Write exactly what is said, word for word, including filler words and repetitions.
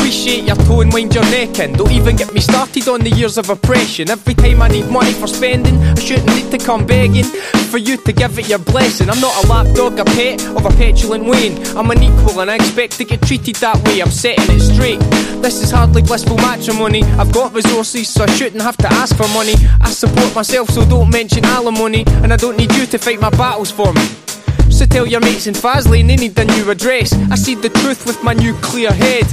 appreciate your tone, wind your neck in. Don't even get me started on the years of oppression. Every time I need money for spending, I shouldn't need to come begging for you to give it your blessing. I'm not a lapdog, a pet of a petulant Wayne. I'm an equal and I expect to get treated that way. I'm setting it straight. This is hardly blissful matrimony. I've got resources, so I shouldn't have to ask for money. I support myself, so don't mention alimony. And I don't need you to fight my battles for me. So tell your mates in Faslane they need a new address. I see the truth with my new clear head.